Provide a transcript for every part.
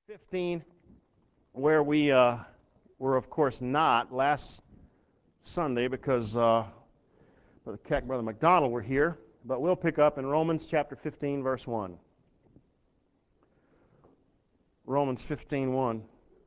15, where we were, of course, not last Sunday because Brother Keck, Brother McDonald were here, but we'll pick up in Romans chapter 15, verse 1. Romans 15:1.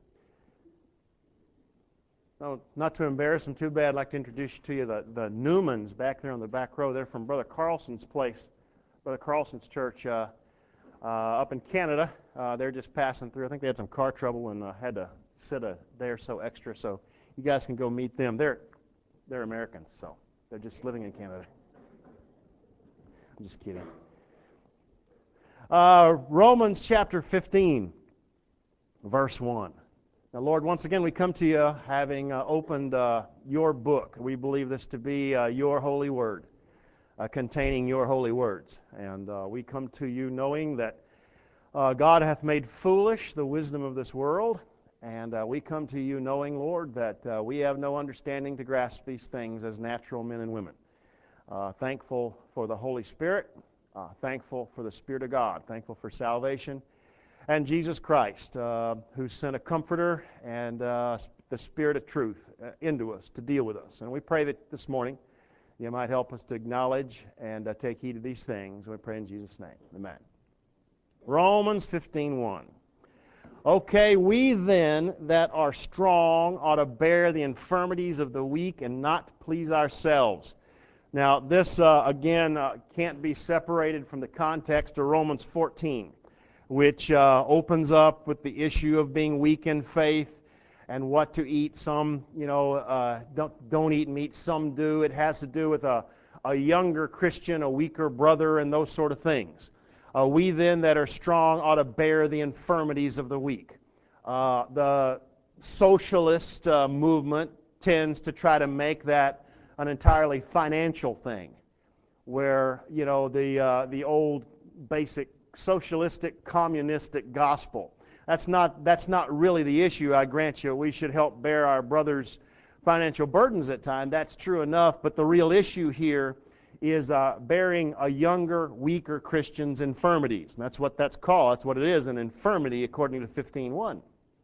No, not to embarrass them too bad, I'd like to introduce you to you the Newmans back there on the back row. They're from Brother Carlson's place, Brother Carlson's church up in Canada. They're just passing through. I think they had some car trouble and had to sit a day or so extra, so you guys can go meet them. They're Americans, so they're just living in Canada. I'm just kidding. Romans chapter 15, verse 1. Now, Lord, once again we come to you having opened your book. We believe this to be your holy word, containing your holy words. And we come to you knowing that God hath made foolish the wisdom of this world. And we come to you knowing, Lord, that we have no understanding to grasp these things as natural men and women. Thankful for the Holy Spirit. Thankful for the Spirit of God. Thankful for salvation. And Jesus Christ, who sent a comforter and the Spirit of truth into us to deal with us. And we pray that this morning you might help us to acknowledge and take heed of these things. We pray in Jesus' name. Amen. Romans 15:1. Okay, we then that are strong ought to bear the infirmities of the weak and not please ourselves. Now, this, again, can't be separated from the context of Romans 14, which opens up with the issue of being weak in faith and what to eat. Some, don't eat meat, some do. It has to do with a younger Christian, a weaker brother, and those sort of things. We then that are strong ought to bear the infirmities of the weak. The socialist movement tends to try to make that an entirely financial thing, where the old basic socialistic, communistic gospel. That's not really the issue. I grant you, we should help bear our brothers' financial burdens at times. That's true enough. But the real issue here is bearing a younger, weaker Christian's infirmities. And that's what that's called. That's what it is, an infirmity, according to 15:1.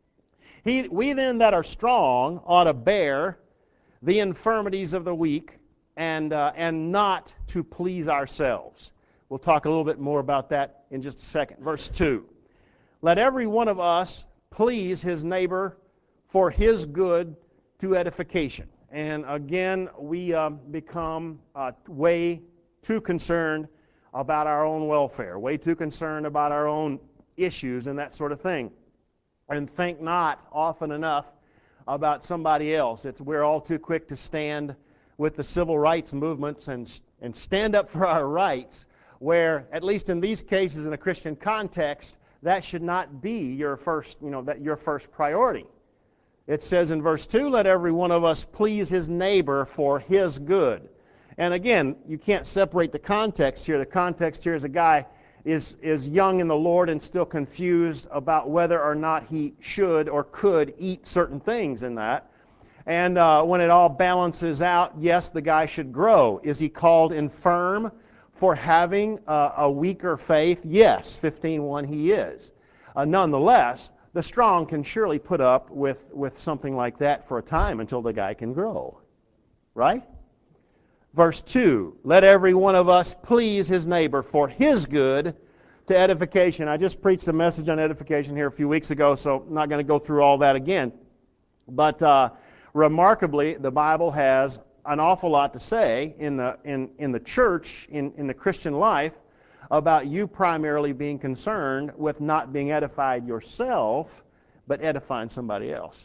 We then that are strong ought to bear the infirmities of the weak and not to please ourselves. We'll talk a little bit more about that in just a second. Verse 2. Let every one of us please his neighbor for his good to edification. And again, we become way too concerned about our own welfare, way too concerned about our own issues and that sort of thing, and think not often enough about somebody else. We're all too quick to stand with the civil rights movements and stand up for our rights, where, at least in these cases in a Christian context, that should not be your first priority. It says in verse 2, let every one of us please his neighbor for his good. And again, you can't separate the context here. The context here is a guy is young in the Lord and still confused about whether or not he should or could eat certain things in that. And when it all balances out, yes, the guy should grow. Is he called infirm for having a weaker faith? Yes, 15:1 he is. Nonetheless, the strong can surely put up with something like that for a time until the guy can grow. Right? Verse 2, let every one of us please his neighbor for his good to edification. I just preached a message on edification here a few weeks ago, so I'm not going to go through all that again. But remarkably, the Bible has an awful lot to say in the church, in the Christian life, about you primarily being concerned with not being edified yourself, but edifying somebody else.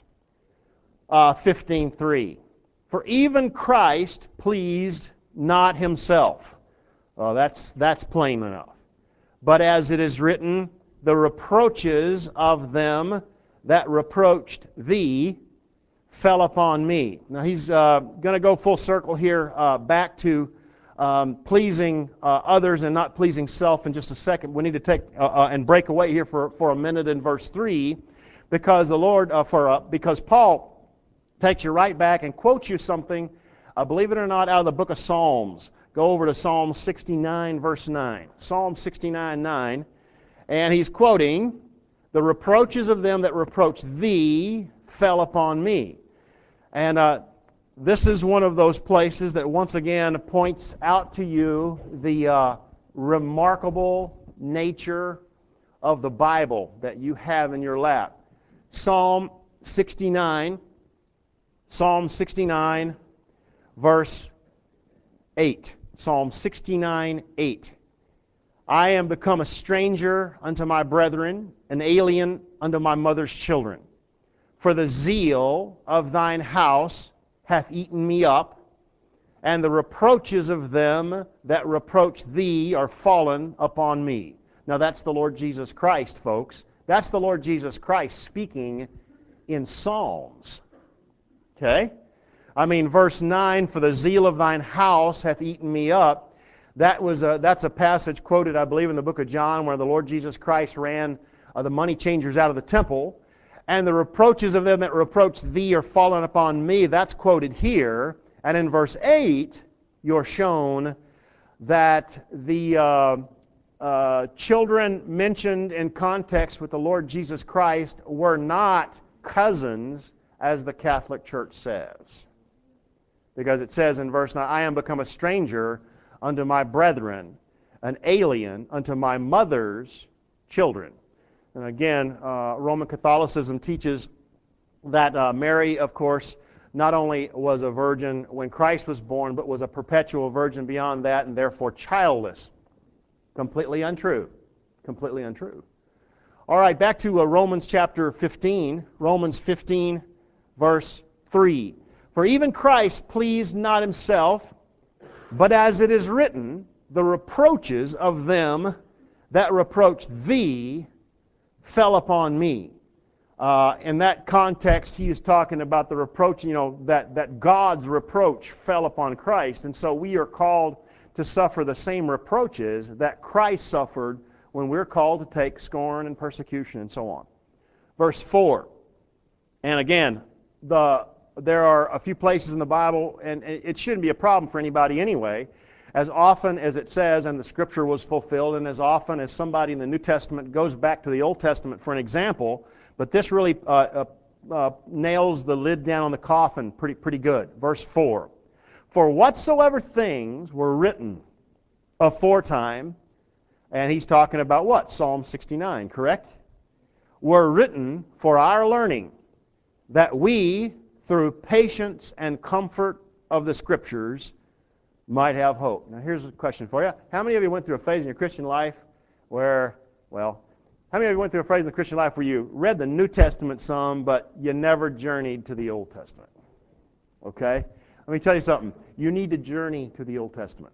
15:3. For even Christ pleased not himself. That's plain enough. But as it is written, the reproaches of them that reproached thee fell upon me. Now he's going to go full circle here back to pleasing others and not pleasing self in just a second. We need to take and break away here for a minute in verse 3, because the Lord because Paul takes you right back and quotes you something, believe it or not, out of the book of Psalms. Go over to Psalm 69, verse 9. Psalm 69:9, and he's quoting The reproaches of them that reproach thee fell upon me. And this is one of those places that once again points out to you the remarkable nature of the Bible that you have in your lap. Psalm 69, verse 8. Psalm 69, 8. I am become a stranger unto my brethren, an alien unto my mother's children. For the zeal of thine house hath eaten me up, and the reproaches of them that reproach thee are fallen upon me. Now that's the Lord Jesus Christ, folks. That's the Lord Jesus Christ speaking in Psalms. Okay? I mean, verse 9, for the zeal of thine house hath eaten me up. That's a passage quoted, I believe, in the book of John, where the Lord Jesus Christ ran the money changers out of the temple. And the reproaches of them that reproach thee are fallen upon me. That's quoted here. And in verse 8, you're shown that the children mentioned in context with the Lord Jesus Christ were not cousins, as the Catholic Church says. Because it says in verse 9, I am become a stranger unto my brethren, an alien unto my mother's children. And again, Roman Catholicism teaches that Mary, of course, not only was a virgin when Christ was born, but was a perpetual virgin beyond that, and therefore childless. Completely untrue. Completely untrue. All right, back to Romans chapter 15. Romans 15, verse 3. For even Christ pleased not himself, but as it is written, the reproaches of them that reproach thee fell upon me. In that context, he is talking about the reproach, that God's reproach fell upon Christ. And so we are called to suffer the same reproaches that Christ suffered when we're called to take scorn and persecution and so on. Verse 4. And again, there are a few places in the Bible, and it shouldn't be a problem for anybody anyway, as often as it says, and the Scripture was fulfilled, and as often as somebody in the New Testament goes back to the Old Testament for an example, but this really nails the lid down on the coffin pretty good. Verse 4. For whatsoever things were written aforetime, and he's talking about what? Psalm 69, correct? Were written for our learning, that we, through patience and comfort of the Scriptures, might have hope. Now here's a question for you. How many of you went through a phase in your Christian life where, how many of you went through a phase in the Christian life where you read the New Testament some, but you never journeyed to the Old Testament? Okay? Let me tell you something. You need to journey to the Old Testament.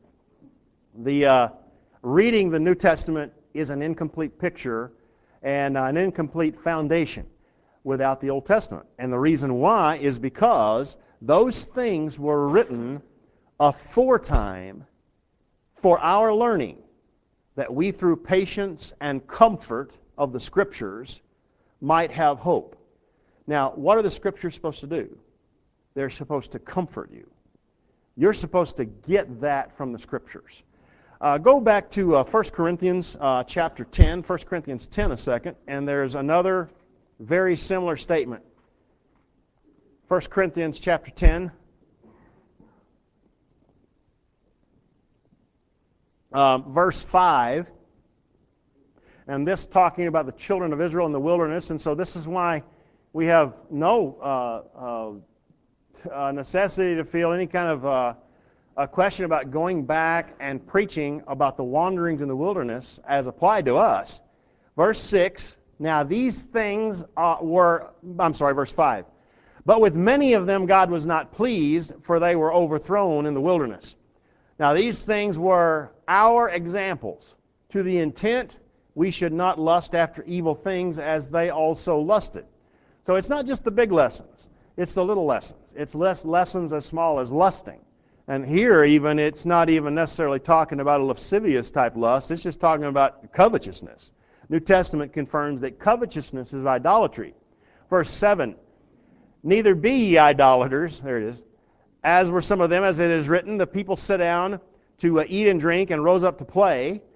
Reading the New Testament is an incomplete picture and an incomplete foundation without the Old Testament. And the reason why is because those things were written aforetime for our learning, that we through patience and comfort of the Scriptures might have hope. Now, what are the Scriptures supposed to do? They're supposed to comfort you. You're supposed to get that from the Scriptures. Go back to 1 Corinthians chapter 10, 1 Corinthians 10 a second, and there's another very similar statement. 1 Corinthians chapter 10. Verse 5, and this talking about the children of Israel in the wilderness, and so this is why we have no necessity to feel any kind of a question about going back and preaching about the wanderings in the wilderness as applied to us. Verse 6, now these things verse 5, but with many of them God was not pleased, for they were overthrown in the wilderness. Now these things were our examples, to the intent we should not lust after evil things as they also lusted. So it's not just the big lessons, it's the little lessons. It's lessons as small as lusting. And here even, it's not even necessarily talking about a lascivious type lust, it's just talking about covetousness. New Testament confirms that covetousness is idolatry. Verse 7, neither be ye idolaters, there it is, as were some of them, as it is written, the people sat down to eat and drink and rose up to play.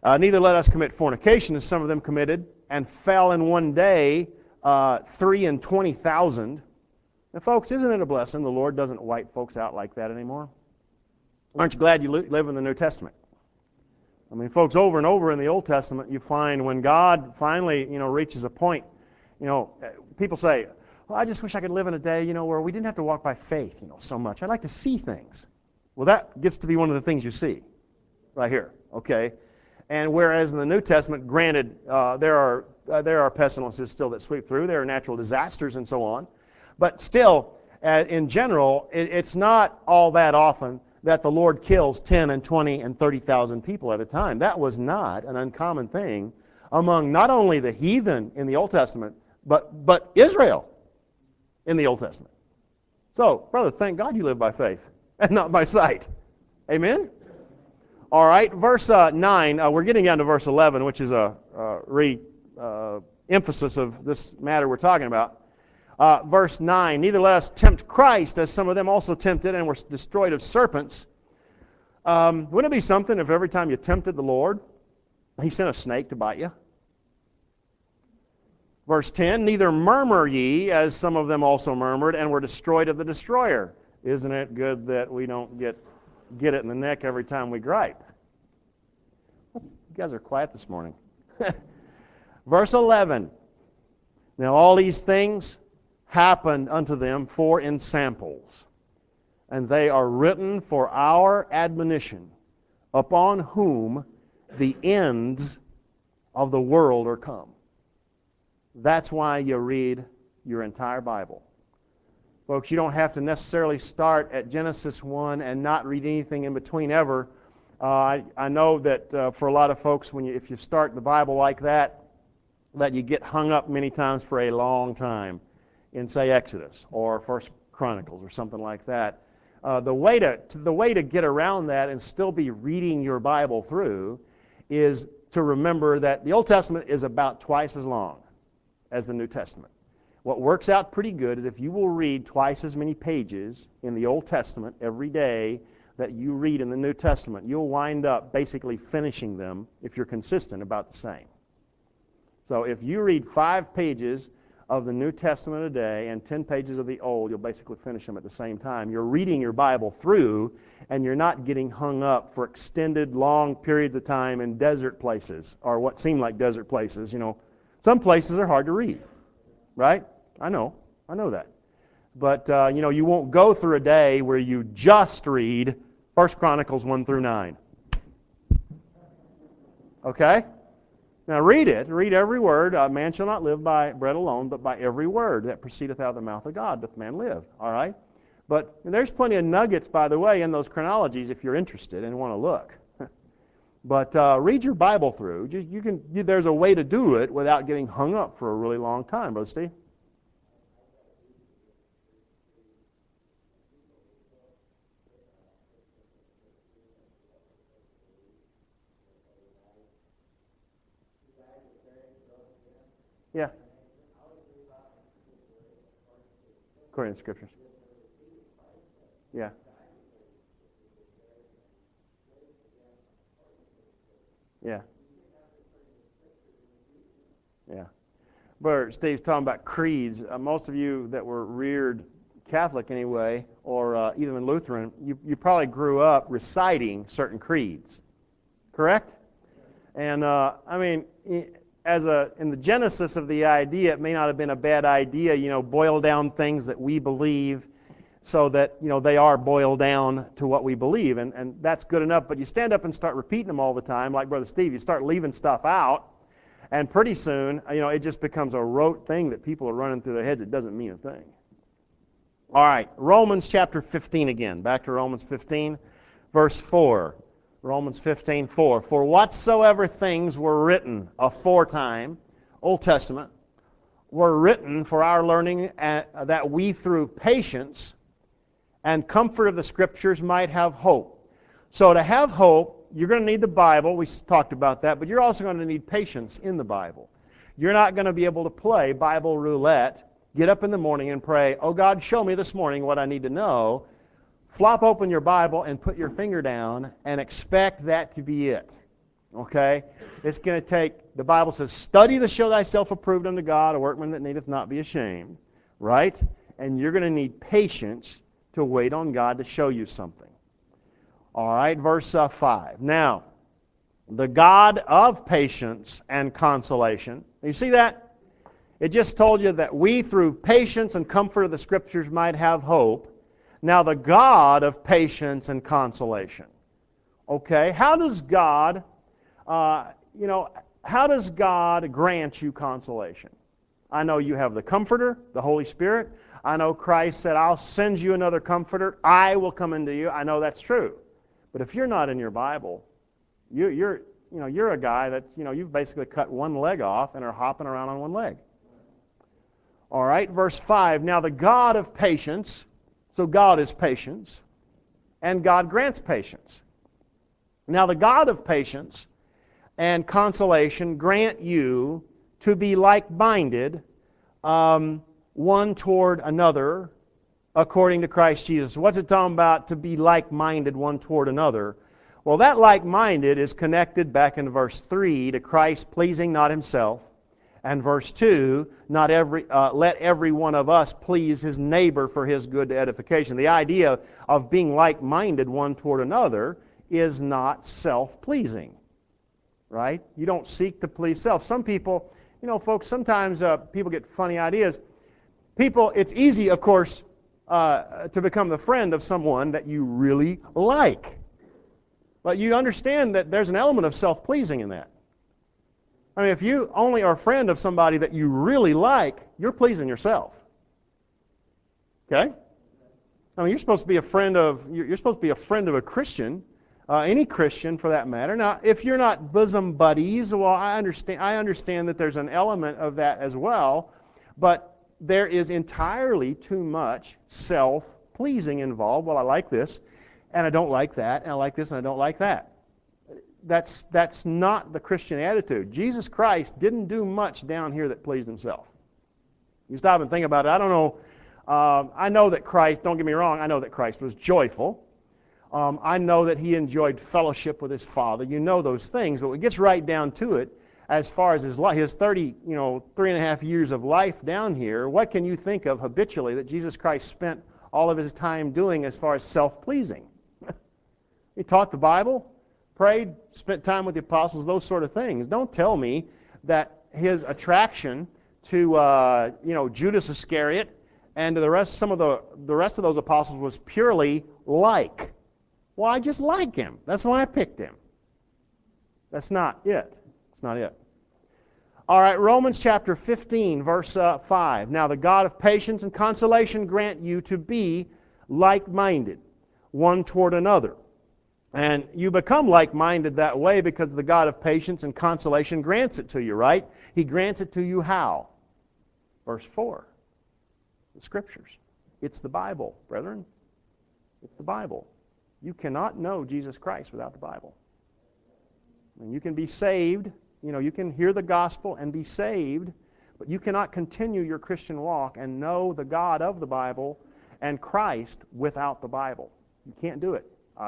Neither let us commit fornication, as some of them committed, and fell in one day 320,000. Now, folks, isn't it a blessing the Lord doesn't wipe folks out like that anymore? Aren't you glad you live in the New Testament? I mean, folks, over and over in the Old Testament, you find when God finally, reaches a point, people say, well, I just wish I could live in a day, where we didn't have to walk by faith, so much. I'd like to see things. Well, that gets to be one of the things you see right here, okay? And whereas in the New Testament, granted, there are pestilences still that sweep through, there are natural disasters and so on, but still, in general, it's not all that often that the Lord kills 10 and 20 and 30,000 people at a time. That was not an uncommon thing among not only the heathen in the Old Testament, but Israel in the Old Testament. So, brother, thank God you live by faith and not by sight. Amen? All right, verse 9, we're getting down to verse 11, which is a emphasis of this matter we're talking about. Verse 9, neither let us tempt Christ, as some of them also tempted and were destroyed of serpents. Wouldn't it be something if every time you tempted the Lord, He sent a snake to bite you? Verse 10, neither murmur ye, as some of them also murmured, and were destroyed of the destroyer. Isn't it good that we don't get it in the neck every time we gripe? You guys are quiet this morning. Verse 11, now all these things happened unto them for ensamples, and they are written for our admonition, upon whom the ends of the world are come. That's why you read your entire Bible. Folks, you don't have to necessarily start at Genesis 1 and not read anything in between ever. I know that for a lot of folks, if you start the Bible like that you get hung up many times for a long time in, say, Exodus or First Chronicles or something like that. The way to get around that and still be reading your Bible through is to remember that the Old Testament is about twice as long as the New Testament. What works out pretty good is if you will read twice as many pages in the Old Testament every day that you read in the New Testament, you'll wind up basically finishing them, if you're consistent, about the same. So if you read 5 pages of the New Testament a day and 10 pages of the Old, you'll basically finish them at the same time. You're reading your Bible through, and you're not getting hung up for extended, long periods of time in desert places, or what seem like desert places. Some places are hard to read, right? I know that. But, you won't go through a day where you just read 1 Chronicles 1 through 9. Okay? Now read it. Read every word. Man shall not live by bread alone, but by every word that proceedeth out of the mouth of God doth man live. All right? But there's plenty of nuggets, by the way, in those chronologies if you're interested and want to look. But read your Bible through. There's a way to do it without getting hung up for a really long time, Brother Steve. Yeah. According to the Scriptures. Yeah. Yeah. Yeah. Brother Steve's talking about creeds. Most of you that were reared Catholic anyway, or even Lutheran, you probably grew up reciting certain creeds. Correct? And in the genesis of the idea, it may not have been a bad idea, boil down things that we believe so that, they are boiled down to what we believe. And that's good enough, but you stand up and start repeating them all the time, like Brother Steve, you start leaving stuff out, and pretty soon, it just becomes a rote thing that people are running through their heads. It doesn't mean a thing. All right, Romans chapter 15 again. Back to Romans 15, verse 4. Romans 15:4. For whatsoever things were written aforetime, Old Testament, were written for our learning, that we through patience and comfort of the Scriptures might have hope. So to have hope, you're going to need the Bible. We talked about that, but you're also going to need patience in the Bible. You're not going to be able to play Bible roulette, get up in the morning and pray, oh God, show me this morning what I need to know. Flop open your Bible and put your finger down and expect that to be it. Okay? It's going to take, the Bible says, study to show thyself approved unto God, a workman that needeth not be ashamed. Right? And you're going to need patience to wait on God to show you something. All right, verse 5. Now, the God of patience and consolation. You see that? It just told you that we, through patience and comfort of the Scriptures, might have hope. Now, the God of patience and consolation. Okay, how does God, how does God grant you consolation? I know you have the Comforter, the Holy Spirit. I know Christ said, I'll send you another Comforter. I will come into you. I know that's true. But if you're not in your Bible, you're a guy that, you've basically cut one leg off and are hopping around on one leg. All right, verse 5. Now the God of patience, so God is patience, and God grants patience. Now the God of patience and consolation grant you to be like-minded, one toward another, according to Christ Jesus. What's it talking about, to be like-minded one toward another? Well, that like-minded is connected back in verse 3 to Christ pleasing not himself, and verse 2, let every one of us please his neighbor for his good edification. The idea of being like-minded one toward another is not self-pleasing, right? You don't seek to please self. Some people, folks, sometimes people get funny ideas. It's easy, of course, to become the friend of someone that you really like. But you understand that there's an element of self-pleasing in that. I mean, if you only are a friend of somebody that you really like, you're pleasing yourself. Okay? I mean, you're supposed to be a friend of a Christian, any Christian for that matter. Now, if you're not bosom buddies, well, I understand that there's an element of that as well, but there is entirely too much self-pleasing involved. Well, I like this, and I don't like that, and I like this, and I don't like that. That's not the Christian attitude. Jesus Christ didn't do much down here that pleased himself. You stop and think about it. I don't know. I know that Christ, don't get me wrong, I know that Christ was joyful. I know that he enjoyed fellowship with his Father. You know those things, but when it gets right down to it, as far as his 3.5 years of life down here, what can you think of habitually that Jesus Christ spent all of his time doing as far as self-pleasing? He taught the Bible, prayed, spent time with the apostles, those sort of things. Don't tell me that his attraction to Judas Iscariot and to the rest of those apostles was purely like. Well, I just like him. That's why I picked him. That's not it. It's not it. All right, Romans chapter 15, verse 5. Now the God of patience and consolation grant you to be like-minded, one toward another. And you become like-minded that way because the God of patience and consolation grants it to you, right? He grants it to you how? Verse 4. The Scriptures. It's the Bible, brethren. It's the Bible. You cannot know Jesus Christ without the Bible. And you can be saved, you can hear the gospel and be saved, but you cannot continue your Christian walk and know the God of the Bible and Christ without the Bible. You can't do it.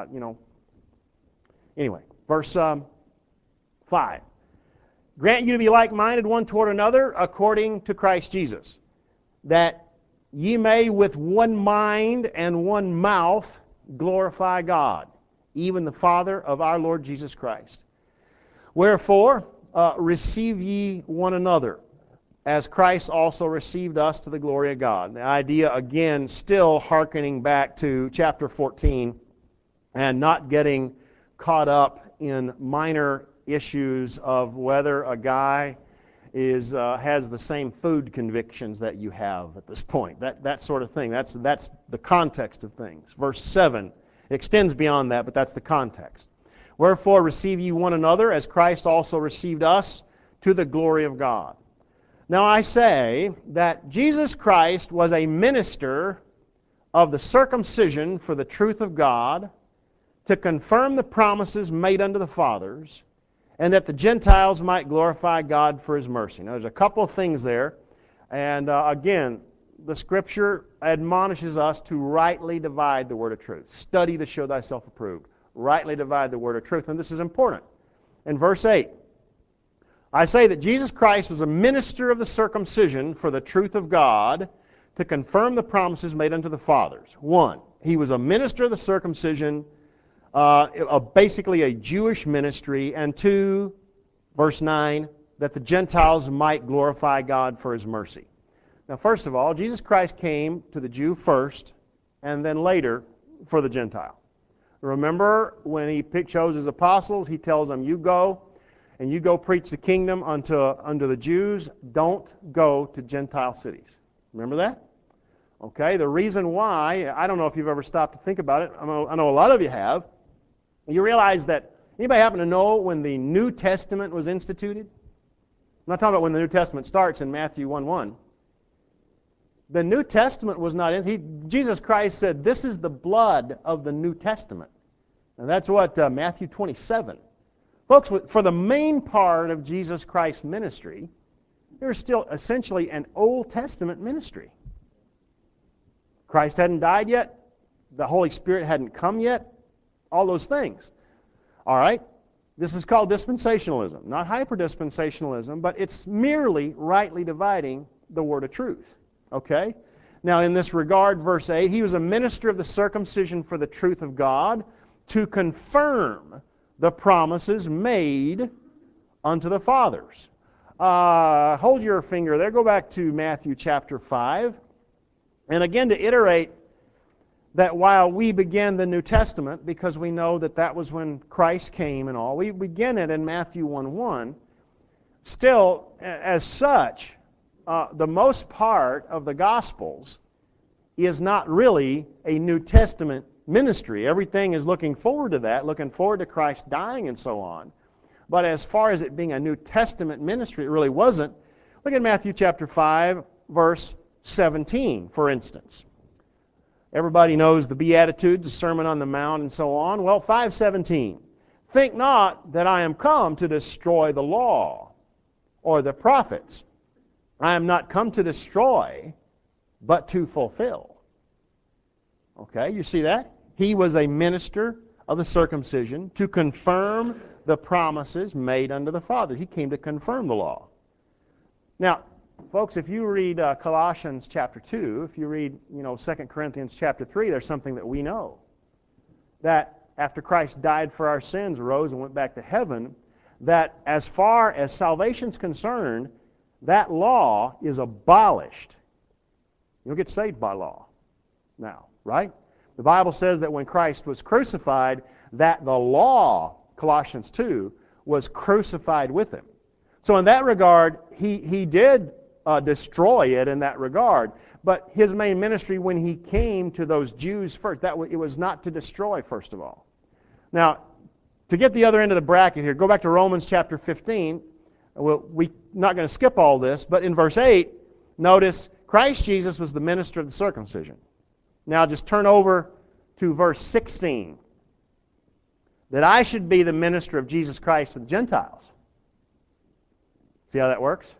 Anyway, verse 5. Grant you to be like-minded one toward another according to Christ Jesus, that ye may with one mind and one mouth glorify God, even the Father of our Lord Jesus Christ. Wherefore, receive ye one another, as Christ also received us to the glory of God. The idea, again, still hearkening back to chapter 14 and not getting caught up in minor issues of whether a guy has the same food convictions that you have at this point. That sort of thing. That's the context of things. Verse 7 extends beyond that, but that's the context. Wherefore receive ye one another, as Christ also received us, to the glory of God. Now I say that Jesus Christ was a minister of the circumcision for the truth of God, to confirm the promises made unto the fathers, and that the Gentiles might glorify God for his mercy. Now there's a couple of things there, and again, the Scripture admonishes us to rightly divide the word of truth. Study to show thyself approved. Rightly divide the word of truth, and this is important. in verse 8. I say that Jesus Christ was a minister of the circumcision for the truth of God, to confirm the promises made unto the fathers. 1, he was a minister of the circumcision, basically a Jewish ministry. And 2, verse 9, that the Gentiles might glorify God for His mercy. Now, first of all, Jesus Christ came to the Jew first, and then later for the Gentile. Remember, when He chose His apostles, He tells them, you go, and you go preach the kingdom unto the Jews. Don't go to Gentile cities. Remember that? Okay, the reason why, I don't know if you've ever stopped to think about it. I know a lot of you have. You realize that, anybody happen to know when the New Testament was instituted? I'm not talking about when the New Testament starts in Matthew 1:1. The New Testament was not in. Jesus Christ said, this is the blood of the New Testament. And that's what Matthew 27. Folks, for the main part of Jesus Christ's ministry, there was still essentially an Old Testament ministry. Christ hadn't died yet. The Holy Spirit hadn't come yet. All those things. All right? This is called dispensationalism. Not hyper-dispensationalism, but it's merely rightly dividing the word of truth. Okay? Now, in this regard, verse 8, he was a minister of the circumcision for the truth of God, to confirm the promises made unto the fathers. Hold your finger there. Go back to Matthew chapter 5. And again, to iterate that while we begin the New Testament, because we know that that was when Christ came and all, we begin it in Matthew 1:1. Still, as such, the most part of the Gospels is not really a New Testament ministry. Everything is looking forward to that, looking forward to Christ dying and so on. But as far as it being a New Testament ministry, it really wasn't. Look at Matthew chapter 5, verse 17, for instance. Everybody knows the Beatitudes, the Sermon on the Mount, and so on. Well, 5:17. Think not that I am come to destroy the law or the prophets. I am not come to destroy, but to fulfill. Okay, you see that? He was a minister of the circumcision to confirm the promises made unto the Father. He came to confirm the law. Now, folks, if you read Colossians chapter 2, if you read 2 Corinthians chapter 3, there's something that we know. That after Christ died for our sins, rose and went back to heaven, that as far as salvation's concerned, that law is abolished. You don't get saved by law now, right? The Bible says that when Christ was crucified, that the law, Colossians 2, was crucified with Him. So in that regard, he did destroy it in that regard. But His main ministry when He came to those Jews first, it was not to destroy, first of all. Now, to get the other end of the bracket here, go back to Romans chapter 15. We're not going to skip all this, but in verse 8, notice Christ Jesus was the minister of the circumcision. Now just turn over to verse 16. That I should be the minister of Jesus Christ to the Gentiles. See how that works?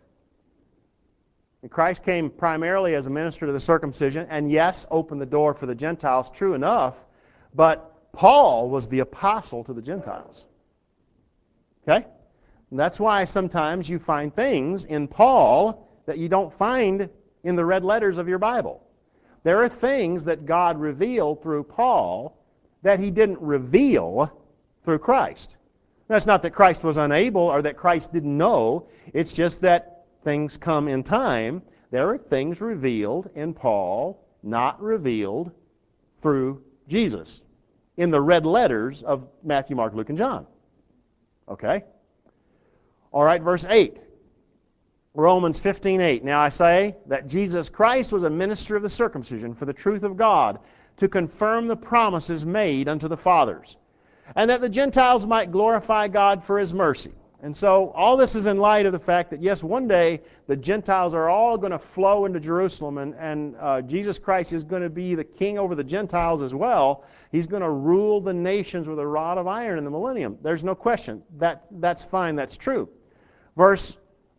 And Christ came primarily as a minister to the circumcision, and yes, opened the door for the Gentiles, true enough, but Paul was the apostle to the Gentiles. Okay? And that's why sometimes you find things in Paul that you don't find in the red letters of your Bible. There are things that God revealed through Paul that He didn't reveal through Christ. That's not that Christ was unable or that Christ didn't know. It's just that things come in time. There are things revealed in Paul, not revealed through Jesus in the red letters of Matthew, Mark, Luke, and John. Okay? All right, verse 8. Romans 15:8. Now I say that Jesus Christ was a minister of the circumcision for the truth of God, to confirm the promises made unto the fathers, and that the Gentiles might glorify God for His mercy. And so all this is in light of the fact that, yes, one day the Gentiles are all going to flow into Jerusalem, and Jesus Christ is going to be the king over the Gentiles as well. He's going to rule the nations with a rod of iron in the millennium. There's no question. That's fine. That's true. Verse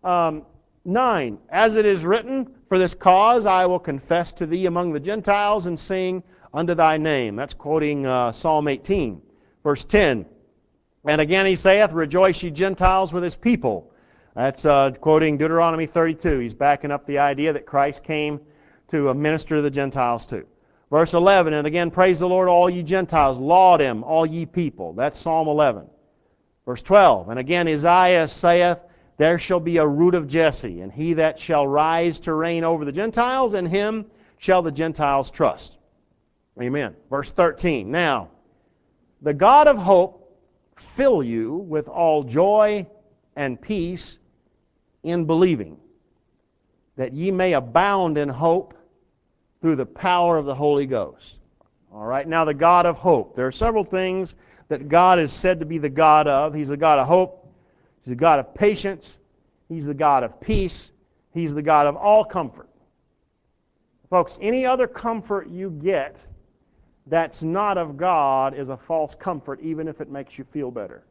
9, as it is written, for this cause I will confess to thee among the Gentiles and sing unto thy name. That's quoting Psalm 18. Verse 10, And again he saith, Rejoice ye Gentiles with his people. That's quoting Deuteronomy 32. He's backing up the idea that Christ came to minister to the Gentiles too. Verse 11, and again, praise the Lord, all ye Gentiles. Laud him, all ye people. That's Psalm 11. Verse 12, and again Isaiah saith, There shall be a root of Jesse, and he that shall rise to reign over the Gentiles, and him shall the Gentiles trust. Amen. Verse 13, now, the God of hope fill you with all joy and peace in believing, that ye may abound in hope through the power of the Holy Ghost. All right, now the God of hope. There are several things that God is said to be the God of. He's the God of hope. He's the God of patience. He's the God of peace. He's the God of all comfort. Folks, any other comfort you get that's not of God is a false comfort, even if it makes you feel better.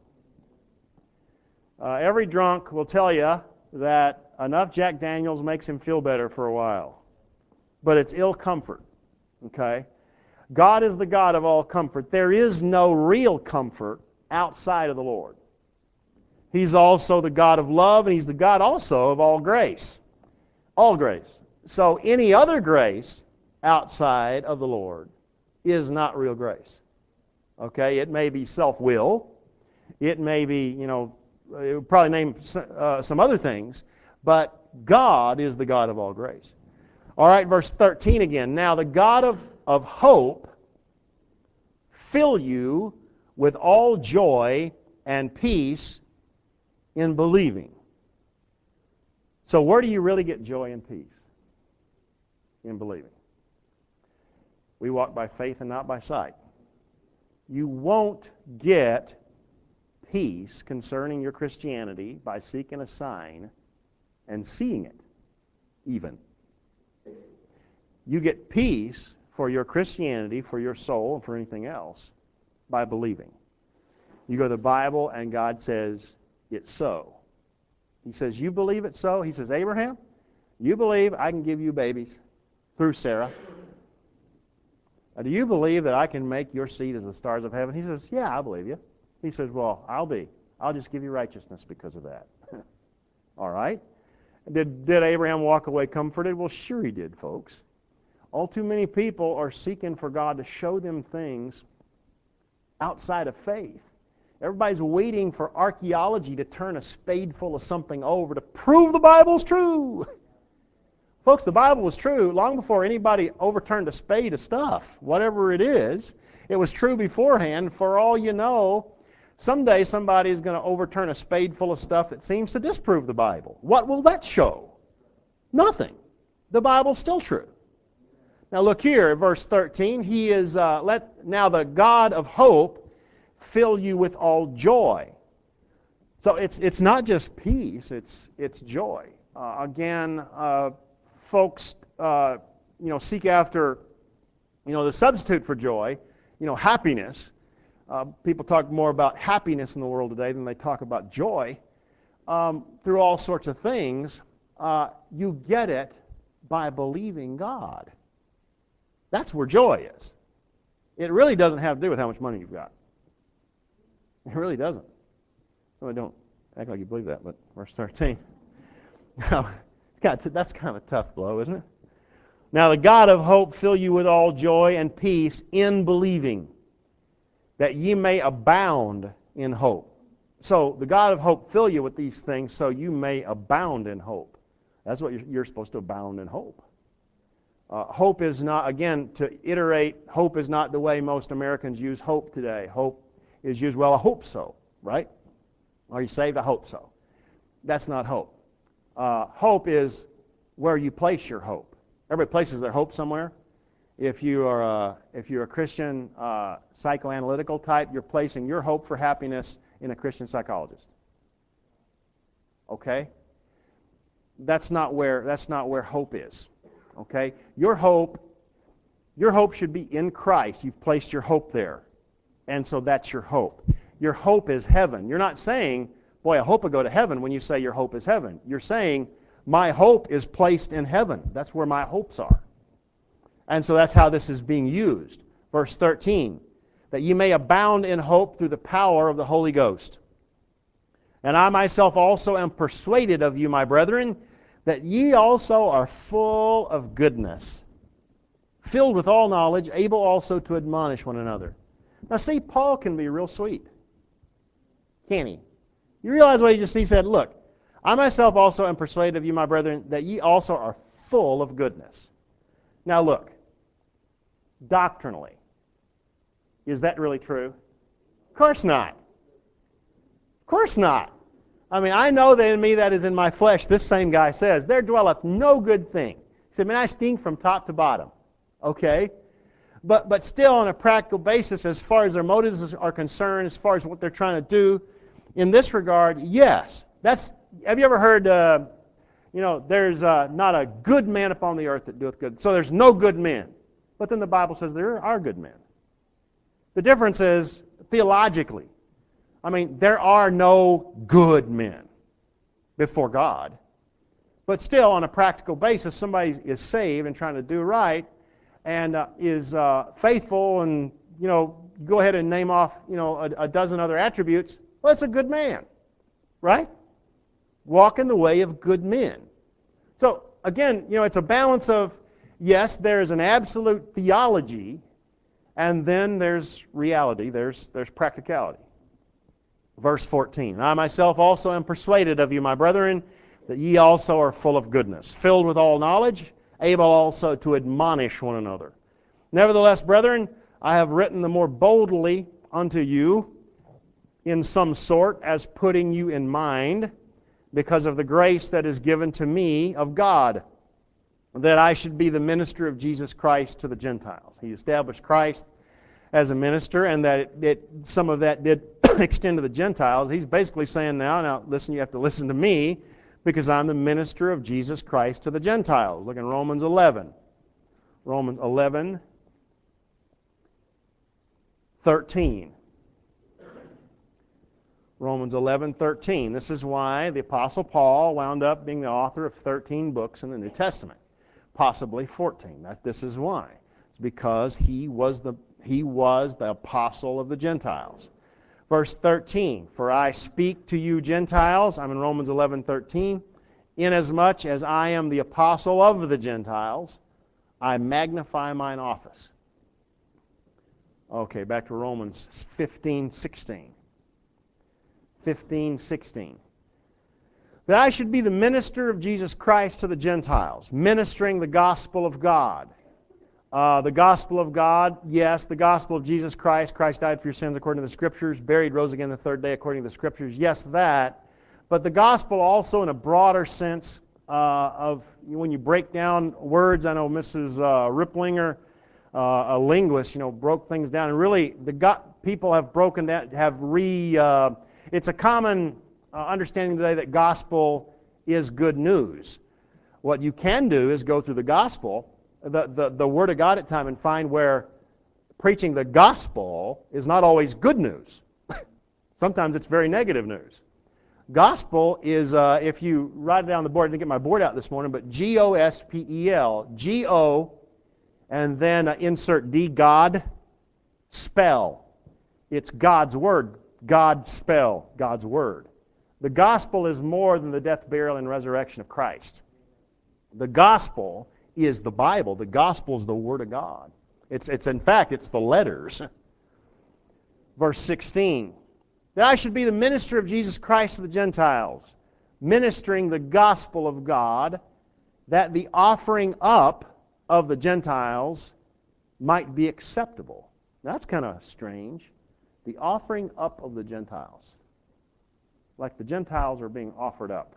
Every drunk will tell you that enough Jack Daniels makes him feel better for a while. But it's ill comfort. Okay? God is the God of all comfort. There is no real comfort outside of the Lord. He's also the God of love, and He's the God also of all grace. All grace. So any other grace outside of the Lord is not real grace. Okay? It may be self-will. It may be, it would probably name some other things, but God is the God of all grace. All right, verse 13 again. Now the God of hope fill you with all joy and peace in believing. So where do you really get joy and peace? In believing. We walk by faith and not by sight. You won't get peace concerning your Christianity by seeking a sign and seeing it, even. You get peace for your Christianity, for your soul, and for anything else by believing. You go to the Bible and God says, it's so. He says, you believe it's so? He says, Abraham, you believe I can give you babies through Sarah? Do you believe that I can make your seed as the stars of heaven? He says, yeah, I believe you. He says, well, I'll just give you righteousness because of that. All right? Did Abraham walk away comforted? Well, sure he did, folks. All too many people are seeking for God to show them things outside of faith. Everybody's waiting for archaeology to turn a spade full of something over to prove the Bible's true. Folks, the Bible was true long before anybody overturned a spade of stuff. Whatever it is, it was true beforehand. For all you know, someday somebody is going to overturn a spade full of stuff that seems to disprove the Bible. What will that show? Nothing. The Bible's still true. Now look here at verse 13. He is, now the God of hope fill you with all joy. So it's not just peace, it's joy. Again, folks, seek after, the substitute for joy, happiness. People talk more about happiness in the world today than they talk about joy. Through all sorts of things, you get it by believing God. That's where joy is. It really doesn't have to do with how much money you've got. It really doesn't. Well, don't act like you believe that, but verse 13. Now, that's kind of a tough blow, isn't it? Now the God of hope fill you with all joy and peace in believing, that ye may abound in hope. So the God of hope fill you with these things so you may abound in hope. That's what you're supposed to abound in hope. Hope is not, again, to iterate, hope is not the way most Americans use hope today. Hope is used, well, I hope so, right? Are you saved? I hope so. That's not hope. Hope is where you place your hope. Everybody places their hope somewhere. If you're a Christian psychoanalytical type, you're placing your hope for happiness in a Christian psychologist. Okay? That's not where hope is. Okay? Your hope should be in Christ. You've placed your hope there. And so that's your hope. Your hope is heaven. You're not saying, boy, I hope I go to heaven when you say your hope is heaven. You're saying, my hope is placed in heaven. That's where my hopes are. And so that's how this is being used. Verse 13. that ye may abound in hope through the power of the Holy Ghost. And I myself also am persuaded of you, my brethren, that ye also are full of goodness, filled with all knowledge, able also to admonish one another. Now see, Paul can be real sweet. Can he? You realize what he said, look, I myself also am persuaded of you, my brethren, that ye also are full of goodness. Now look, doctrinally, is that really true? Of course not. Of course not. I mean, I know that in me that is in my flesh, this same guy says, there dwelleth no good thing. He said, man, I stink from top to bottom. Okay? But still, on a practical basis, as far as their motives are concerned, as far as what they're trying to do, in this regard, yes. Have you ever heard, there's not a good man upon the earth that doeth good. So there's no good men. But then the Bible says there are good men. The difference is, theologically, I mean, there are no good men before God. But still, on a practical basis, somebody is saved and trying to do right and is faithful and, go ahead and name off, a dozen other attributes. Well, that's a good man, right? Walk in the way of good men. So, again, it's a balance of, yes, there's an absolute theology, and then there's reality, there's practicality. Verse 14, I myself also am persuaded of you, my brethren, that ye also are full of goodness, filled with all knowledge, able also to admonish one another. Nevertheless, brethren, I have written the more boldly unto you, in some sort, as putting you in mind, because of the grace that is given to me of God, that I should be the minister of Jesus Christ to the Gentiles. He established Christ as a minister, and that some of that did extend to the Gentiles. He's basically saying now listen, you have to listen to me, because I'm the minister of Jesus Christ to the Gentiles. Look in Romans 11. Romans 11, 13. Romans 11:13. This is why the Apostle Paul wound up being the author of 13 books in the New Testament, possibly 14. This is why. It's because he was the apostle of the Gentiles. Verse 13, for I speak to you Gentiles, I'm in Romans 11:13, inasmuch as I am the apostle of the Gentiles, I magnify mine office. Okay, back to Romans 15:16. 15:16. That I should be the minister of Jesus Christ to the Gentiles, ministering the gospel of God. The gospel of God, yes, the gospel of Jesus Christ. Christ died for your sins according to the Scriptures, buried, rose again the third day according to the Scriptures. Yes, that. But the gospel also in a broader sense of when you break down words. I know Mrs. Ripplinger, a linguist, broke things down. And really, people have broken down, it's a common understanding today that gospel is good news. What you can do is go through the gospel, the Word of God at time, and find where preaching the gospel is not always good news. Sometimes it's very negative news. Gospel is, if you write it down on the board, I didn't get my board out this morning, but G-O-S-P-E-L. G-O, and then insert D, God, spell. It's God's Word. God spell, God's Word. The gospel is more than the death, burial, and resurrection of Christ. The gospel is the Bible. The gospel is the Word of God. It's in fact, it's the letters. Verse 16, that I should be the minister of Jesus Christ to the Gentiles, ministering the gospel of God, that the offering up of the Gentiles might be acceptable. That's kind of strange. The offering up of the Gentiles. Like the Gentiles are being offered up.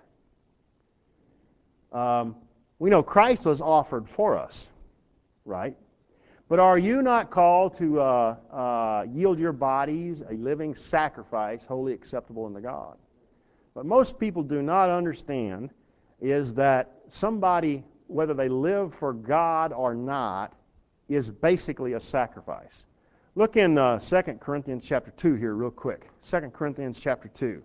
We know Christ was offered for us, right? But are you not called to yield your bodies a living sacrifice, wholly acceptable unto God? What most people do not understand is that somebody, whether they live for God or not, is basically a sacrifice. Look in 2 Corinthians chapter 2 here real quick. 2 Corinthians chapter 2.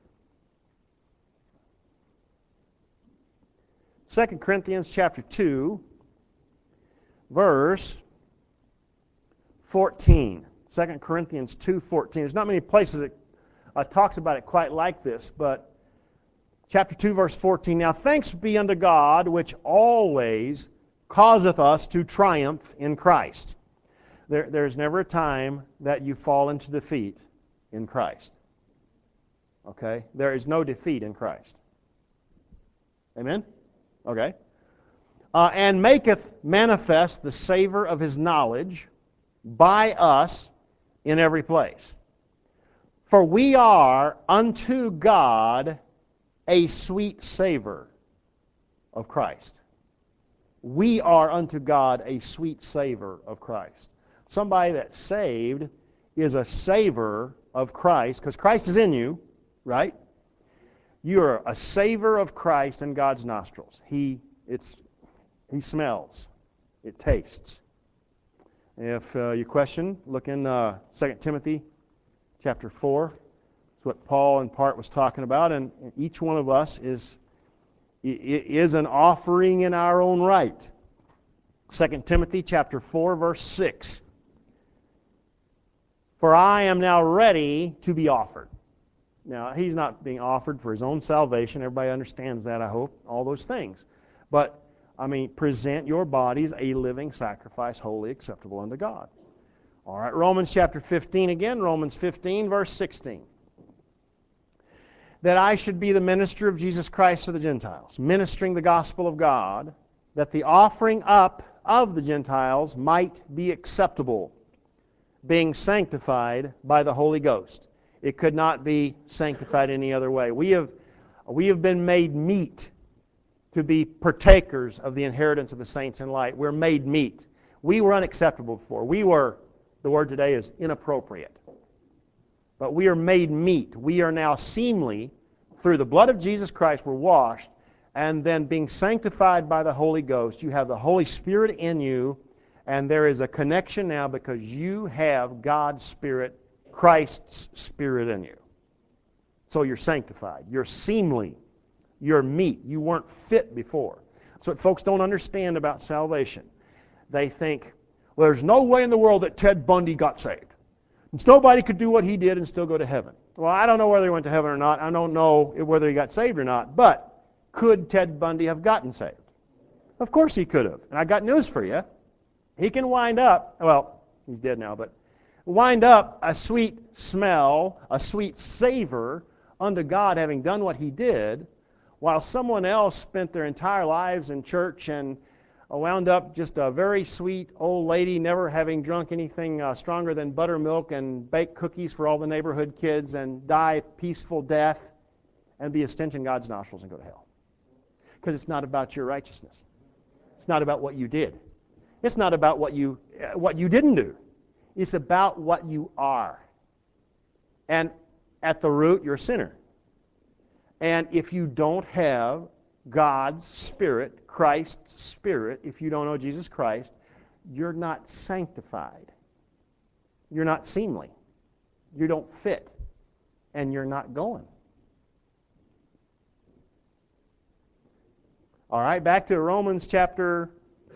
2 Corinthians chapter 2, verse 14. 2 Corinthians 2:14. There's not many places that talks about it quite like this, but chapter 2, verse 14. Now thanks be unto God, which always causeth us to triumph in Christ. There's never a time that you fall into defeat in Christ. Okay? There is no defeat in Christ. Amen? Okay. And maketh manifest the savor of His knowledge by us in every place. For we are unto God a sweet savor of Christ. We are unto God a sweet savor of Christ. Somebody that's saved is a savor of Christ, because Christ is in you, right? You are a savor of Christ in God's nostrils. He smells. It tastes. If you question, look in 2 Timothy chapter 4. It's what Paul in part was talking about, and each one of us is an offering in our own right. 2 Timothy chapter 4, verse 6. For I am now ready to be offered. Now, he's not being offered for his own salvation. Everybody understands that, I hope, all those things. But, present your bodies a living sacrifice, wholly acceptable unto God. All right, Romans chapter 15 again, Romans 15, verse 16. That I should be the minister of Jesus Christ to the Gentiles, ministering the gospel of God, that the offering up of the Gentiles might be acceptable, being sanctified by the Holy Ghost. It could not be sanctified any other way. We have been made meet to be partakers of the inheritance of the saints in light. We're made meet. We were unacceptable before. The word today is inappropriate. But we are made meet. We are now seemly. Through the blood of Jesus Christ, we're washed, and then being sanctified by the Holy Ghost. You have the Holy Spirit in you, and there is a connection now because you have God's Spirit, Christ's Spirit in you. So you're sanctified. You're seemly. You're meet. You weren't fit before. That's what folks don't understand about salvation. They think, well, there's no way in the world that Ted Bundy got saved. And nobody could do what he did and still go to heaven. Well, I don't know whether he went to heaven or not. I don't know whether he got saved or not. But could Ted Bundy have gotten saved? Of course he could have. And I got news for you. He can wind up, well, he's dead now, but wind up a sweet smell, a sweet savor unto God having done what he did, while someone else spent their entire lives in church and wound up just a very sweet old lady, never having drunk anything stronger than buttermilk and baked cookies for all the neighborhood kids, and die a peaceful death and be a stench in God's nostrils and go to hell. Because it's not about your righteousness. It's not about what you did. It's not about what you didn't do. It's about what you are. And at the root, you're a sinner. And if you don't have God's Spirit, Christ's Spirit, if you don't know Jesus Christ, you're not sanctified. You're not seemly. You don't fit. And you're not going. All right, back to Romans chapter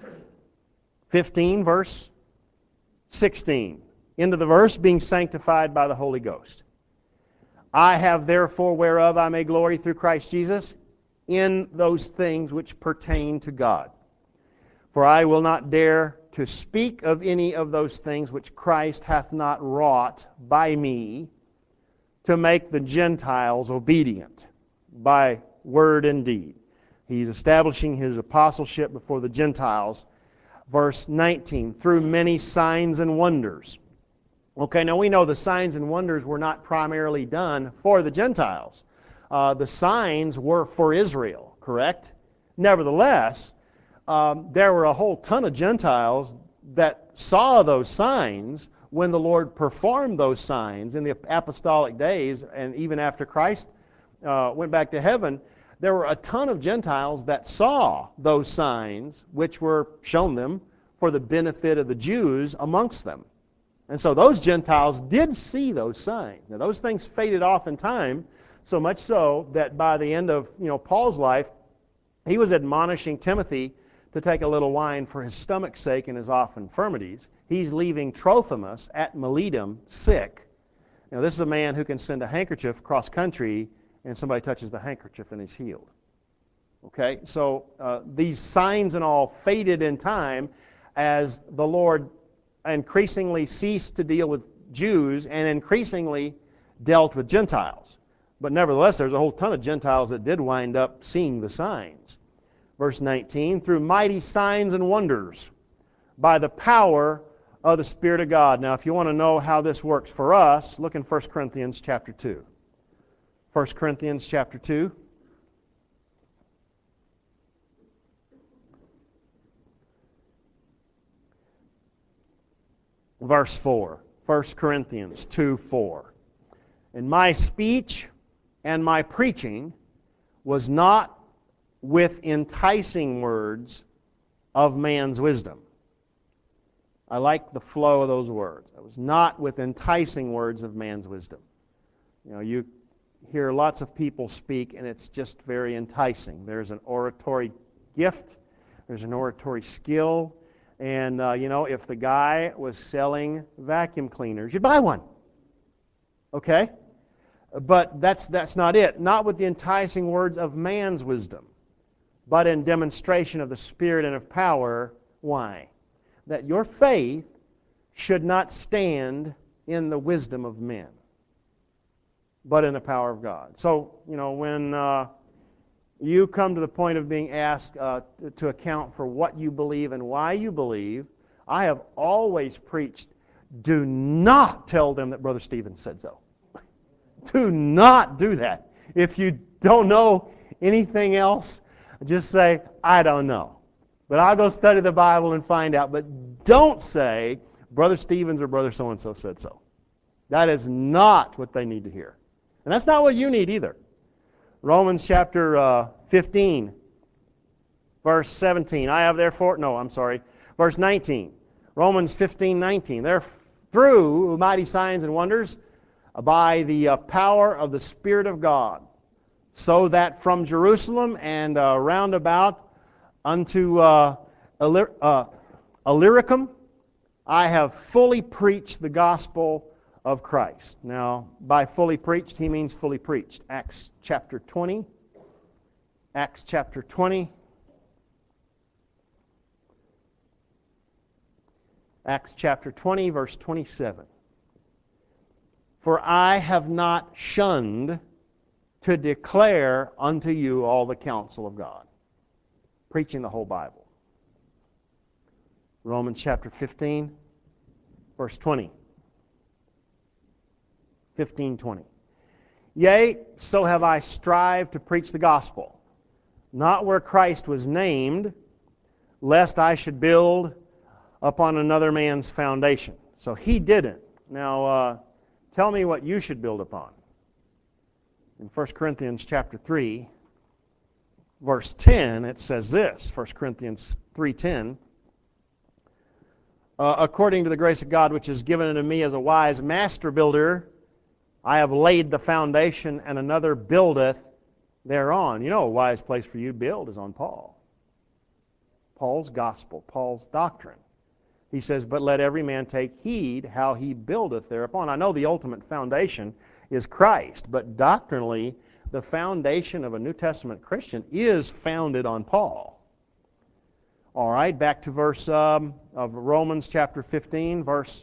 15, verse 16. Into the verse, being sanctified by the Holy Ghost. I have therefore whereof I may glory through Christ Jesus in those things which pertain to God. For I will not dare to speak of any of those things which Christ hath not wrought by me to make the Gentiles obedient by word and deed. He's establishing his apostleship before the Gentiles. Verse 19, through many signs and wonders. Okay, now we know the signs and wonders were not primarily done for the Gentiles. The signs were for Israel, correct? Nevertheless, there were a whole ton of Gentiles that saw those signs when the Lord performed those signs in the apostolic days, and even after Christ went back to heaven. There were a ton of Gentiles that saw those signs which were shown them for the benefit of the Jews amongst them. And so those Gentiles did see those signs. Now those things faded off in time, so much so that by the end of Paul's life, he was admonishing Timothy to take a little wine for his stomach's sake and his off infirmities. He's leaving Trophimus at Miletum sick. Now, this is a man who can send a handkerchief across country, and somebody touches the handkerchief and he's healed. Okay, so these signs and all faded in time as the Lord increasingly ceased to deal with Jews and increasingly dealt with Gentiles. But nevertheless, there's a whole ton of Gentiles that did wind up seeing the signs. Verse 19, through mighty signs and wonders by the power of the Spirit of God. Now, if you want to know how this works for us, look in 1 Corinthians chapter 2. 1 Corinthians chapter 2. Verse 4. 1 Corinthians 2:4. And my speech and my preaching was not with enticing words of man's wisdom. I like the flow of those words. It was not with enticing words of man's wisdom. You know, you hear lots of people speak and it's just very enticing. There's an oratory gift, there's an oratory skill, and if the guy was selling vacuum cleaners, you'd buy one. Okay? But that's not it. Not with the enticing words of man's wisdom, but in demonstration of the Spirit and of power. Why? That your faith should not stand in the wisdom of men, but in the power of God. So, when you come to the point of being asked to account for what you believe and why you believe, I have always preached, do not tell them that Brother Stephen said so. Do not do that. If you don't know anything else, just say, I don't know. But I'll go study the Bible and find out. But don't say, Brother Stevens or Brother so-and-so said so. That is not what they need to hear. And that's not what you need either. Romans chapter 15, verse 17. Verse 19. Romans 15:19. There through mighty signs and wonders by the power of the Spirit of God, so that from Jerusalem and round about unto Illyricum I have fully preached the gospel of Christ. Now, by fully preached, he means fully preached. Acts chapter 20. Acts chapter 20. Acts chapter 20, verse 27. For I have not shunned to declare unto you all the counsel of God. Preaching the whole Bible. Romans chapter 15, verse 20. 15:20. Yea, so have I strived to preach the gospel, not where Christ was named, lest I should build upon another man's foundation. So he didn't. Now, tell me what you should build upon. In 1 Corinthians chapter 3, verse 10, it says this, 1 Corinthians 3:10, according to the grace of God which is given unto me as a wise master builder, I have laid the foundation, and another buildeth thereon. You know, a wise place for you to build is on Paul. Paul's gospel, Paul's doctrine. He says, but let every man take heed how he buildeth thereupon. I know the ultimate foundation is Christ, but doctrinally, the foundation of a New Testament Christian is founded on Paul. All right, back to verse of Romans chapter 15, verse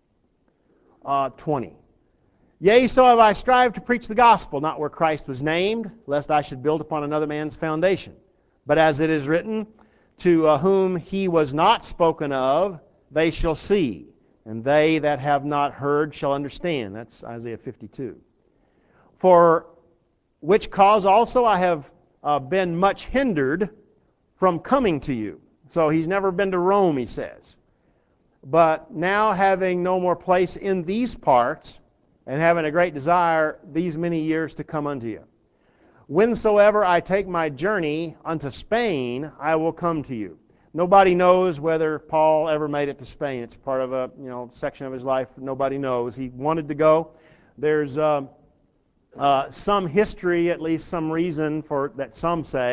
20. Yea, so have I strived to preach the gospel, not where Christ was named, lest I should build upon another man's foundation. But as it is written, to whom he was not spoken of, they shall see, and they that have not heard shall understand. That's Isaiah 52. For which cause also I have been much hindered from coming to you. So he's never been to Rome, he says. But now having no more place in these parts, and having a great desire these many years to come unto you. Whensoever I take my journey unto Spain, I will come to you. Nobody knows whether Paul ever made it to Spain. It's part of a section of his life. Nobody knows. He wanted to go. There's some history, at least some reason for that some say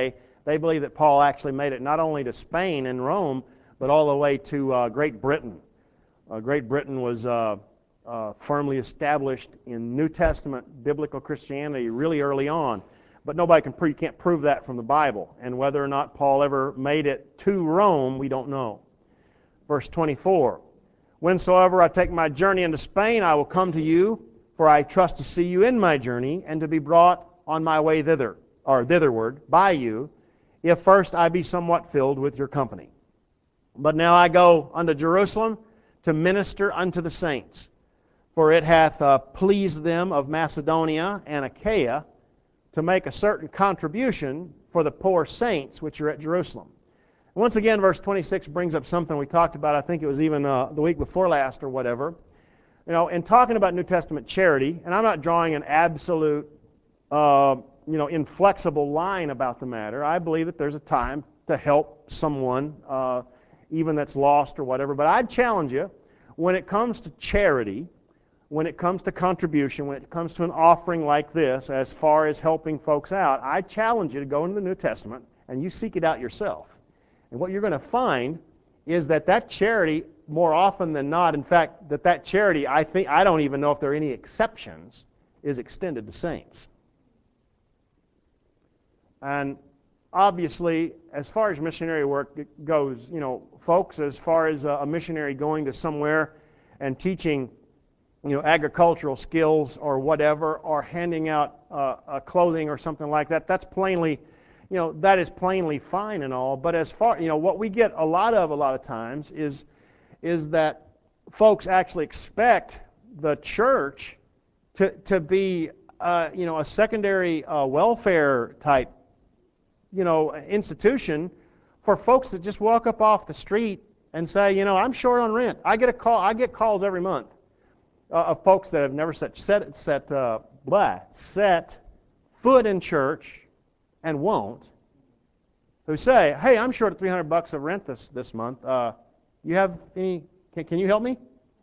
They believe that Paul actually made it not only to Spain and Rome, but all the way to Great Britain. Great Britain was firmly established in New Testament biblical Christianity really early on. But nobody can't prove that from the Bible. And whether or not Paul ever made it to Rome, we don't know. Verse 24, whensoever I take my journey into Spain, I will come to you, for I trust to see you in my journey, and to be brought on my way thither, or thitherward, by you, if first I be somewhat filled with your company. But now I go unto Jerusalem to minister unto the saints, for it hath pleased them of Macedonia and Achaia to make a certain contribution for the poor saints which are at Jerusalem. Once again, verse 26 brings up something we talked about. I think it was even the week before last or whatever. You know, in talking about New Testament charity, and I'm not drawing an absolute, inflexible line about the matter. I believe that there's a time to help someone, even that's lost or whatever. But I'd challenge you, when it comes to charity, when it comes to contribution, when it comes to an offering like this, as far as helping folks out, I challenge you to go into the New Testament and you seek it out yourself. And what you're going to find is that charity, more often than not, in fact, that charity, I don't even know if there are any exceptions, is extended to saints. And obviously, as far as missionary work goes, folks, as far as a missionary going to somewhere and teaching, agricultural skills or whatever, or handing out clothing or something like that, that's plainly, that is plainly fine and all. But as far, what we get a lot of times is that folks actually expect the church to be, a secondary welfare type, institution for folks that just walk up off the street and say, I'm short on rent. I get calls every month of folks that have never set foot in church and won't, who say, hey, I'm short of $300 of rent this month. You have any? Can you help me?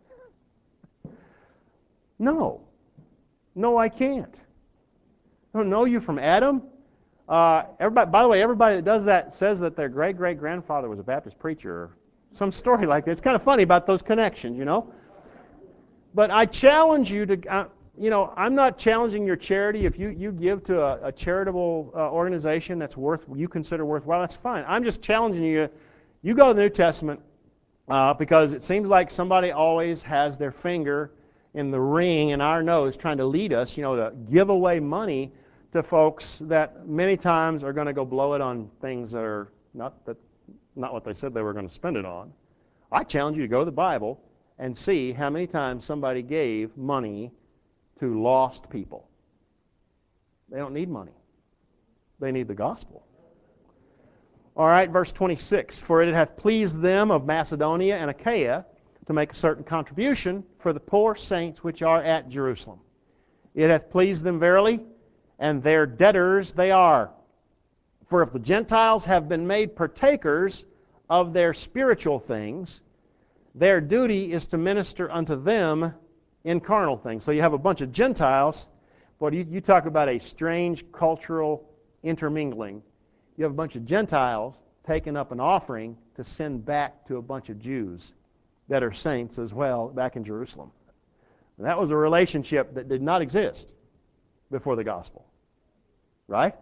No, I can't. I don't know you from Adam. Everybody, by the way, everybody that does that says that their great-great-grandfather was a Baptist preacher, or some story like that. It's kind of funny about those connections, But I challenge you to, I'm not challenging your charity. If you give to a charitable organization that's you consider worthwhile, that's fine. I'm just challenging you. You go to the New Testament because it seems like somebody always has their finger in the ring in our nose trying to lead us, to give away money to folks that many times are going to go blow it on things that are not what they said they were going to spend it on. I challenge you to go to the Bible and see how many times somebody gave money to lost people. They don't need money. They need the gospel. All right, verse 26. For it hath pleased them of Macedonia and Achaia to make a certain contribution for the poor saints which are at Jerusalem. It hath pleased them verily, and their debtors they are. For if the Gentiles have been made partakers of their spiritual things, their duty is to minister unto them in carnal things. So you have a bunch of Gentiles. Boy, you talk about a strange cultural intermingling. You have a bunch of Gentiles taking up an offering to send back to a bunch of Jews that are saints as well back in Jerusalem. And that was a relationship that did not exist before the gospel. Right?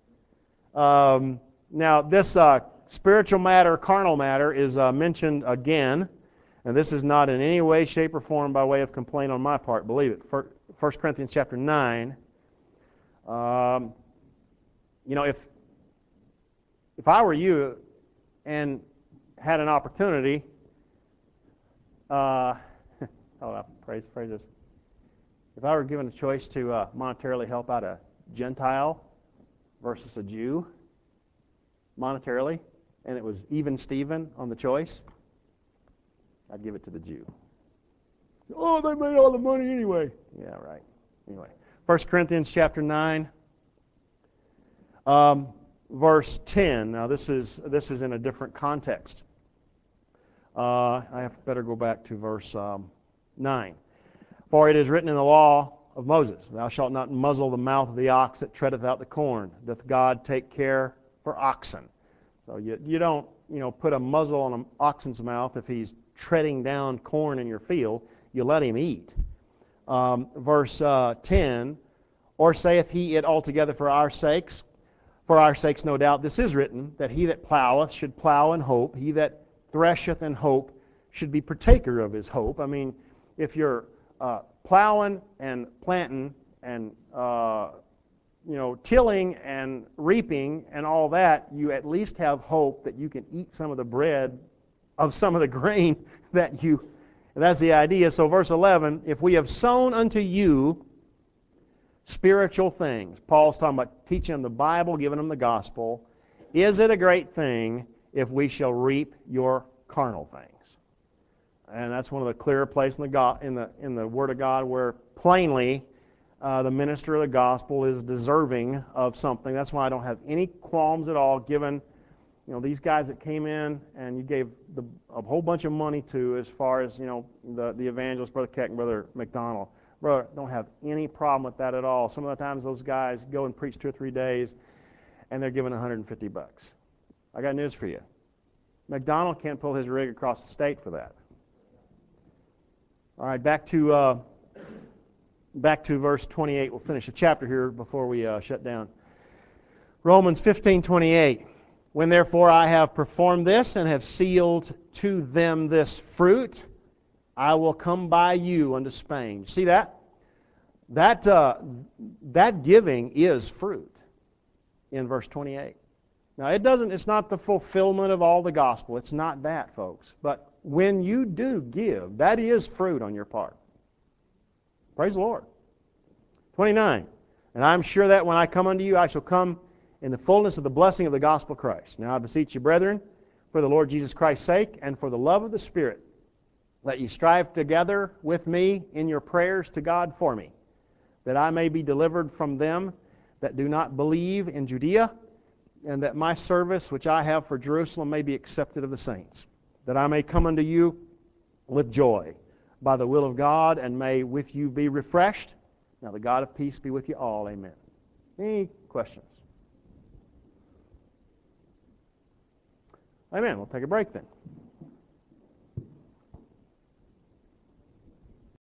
Now, this spiritual matter, carnal matter, is mentioned again. And this is not in any way, shape, or form by way of complaint on my part. Believe it. 1 Corinthians chapter 9. If I were you and had an opportunity, praise this. If I were given a choice to monetarily help out a Gentile versus a Jew, monetarily, and it was even Steven on the choice, I'd give it to the Jew. Oh, they made all the money anyway. Yeah, right. Anyway, 1 Corinthians chapter 9, verse 10. Now, this is in a different context. I have better go back to verse 9. For it is written in the law of Moses, thou shalt not muzzle the mouth of the ox that treadeth out the corn. Doth God take care for oxen. So you don't put a muzzle on an oxen's mouth if he's treading down corn in your field. You let him eat. Verse 10, or saith he it altogether for our sakes? For our sakes, no doubt, this is written, that he that ploweth should plow in hope. He that thresheth in hope should be partaker of his hope. I mean, if you're plowing and planting and tilling and reaping and all that, you at least have hope that you can eat some of the bread of some of the grain that you. That's the idea. So verse 11, if we have sown unto you spiritual things. Paul's talking about teaching them the Bible, giving them the gospel. Is it a great thing if we shall reap your carnal things? And that's one of the clearer places in the Word of God where plainly the minister of the gospel is deserving of something. That's why I don't have any qualms at all given these guys that came in and you gave a whole bunch of money to, as far as the evangelist, Brother Keck and Brother McDonald. Brother, don't have any problem with that at all. Some of the times those guys go and preach 2 or 3 days and they're given $150. I got news for you. McDonald can't pull his rig across the state for that. All right, back to verse 28. We'll finish the chapter here before we shut down. Romans 15:28. When therefore I have performed this and have sealed to them this fruit, I will come by you unto Spain. See that? That giving is fruit in verse 28. Now it's not the fulfillment of all the gospel. It's not that, folks. But when you do give, that is fruit on your part. Praise the Lord. 29. And I'm sure that when I come unto you, I shall come in the fullness of the blessing of the gospel of Christ. Now I beseech you, brethren, for the Lord Jesus Christ's sake, and for the love of the Spirit, that ye strive together with me in your prayers to God for me, that I may be delivered from them that do not believe in Judea, and that my service which I have for Jerusalem may be accepted of the saints, that I may come unto you with joy by the will of God, and may with you be refreshed. Now the God of peace be with you all. Amen. Any questions? Amen. We'll take a break then.